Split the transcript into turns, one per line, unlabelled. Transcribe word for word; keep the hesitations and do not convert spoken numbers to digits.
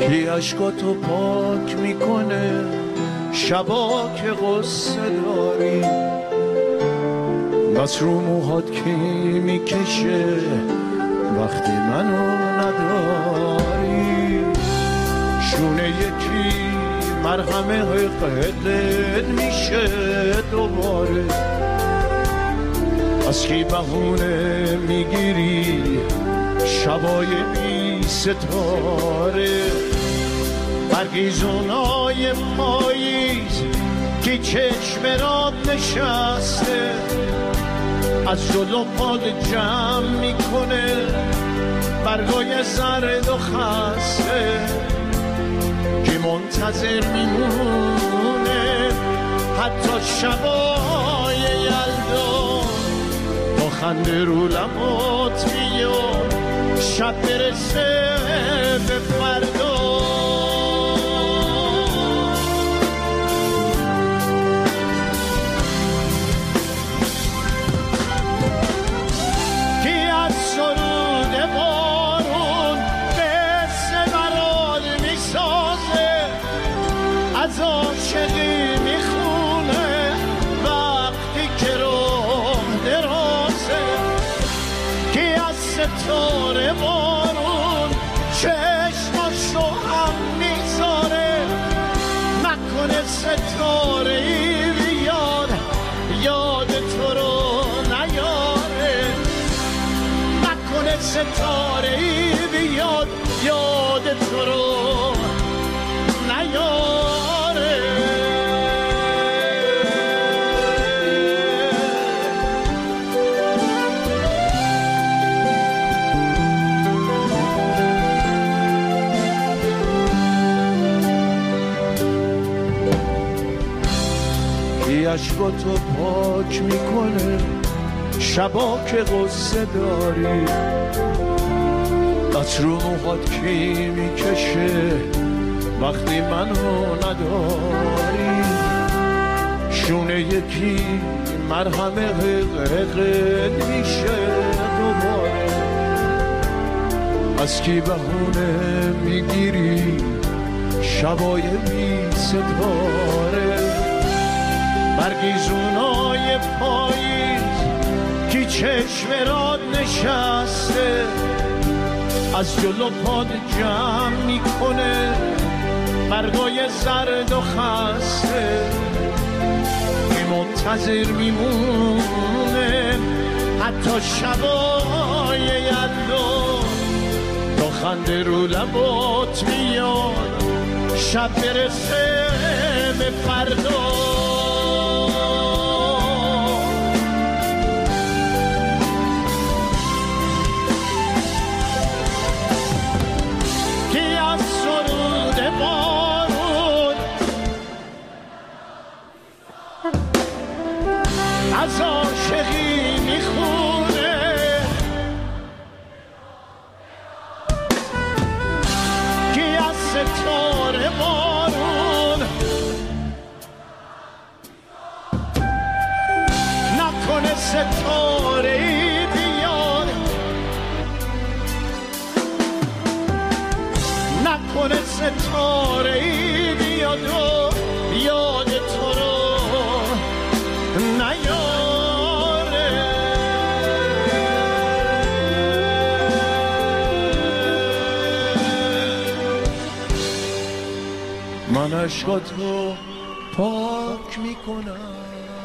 کی عشقاتو پاک میکنه شبا که غصه داری، بس رو موهات کی میکشه وقتی منو نداری. شونه یکی مرهم حقدت میشه دوباره، از کی بهونه میگیری شبای بی ستاره. برگیزونای پاییز که چشم راد نشسته، از جلو پاد جمع میکنه برگای زرد و خسته. که منتظر میمونه حتی شبای یلدا، با خنده رو لبات میاد شب برسه به فردا. از عاشقی میخونه وقتی که راه درازه، کی از ستاره بارون چشماشو هم میذاره. نکنه ستاره ای بیاد یاد تو رو نیاره، نکنه ستاره ای بیاد یاد تو رو نیاره. عشقاتو پاک میکنه شبا که غصه داری، از رو موهات کی میکشه وقتی منو نداری. شونه یکی مرهم حقت میشه دوباره، از کی بهونه میگیری شبای بی ستاره. برگیزونای پاییز کی چشم راد نشسته، از جلو پاد جمع میکنه برگای زرد و خسته. کی منتظر میمونه حتی شبای یلدا، تا خنده رو لبات میاد شب برسه به فردا. از عاشقی میخونه کی از ستاره بارون، نکنه ستاره ای بیاد، نکنه ستاره ای بیاد و یاد تو رو نیاره. من عشقاتو پاک میکنم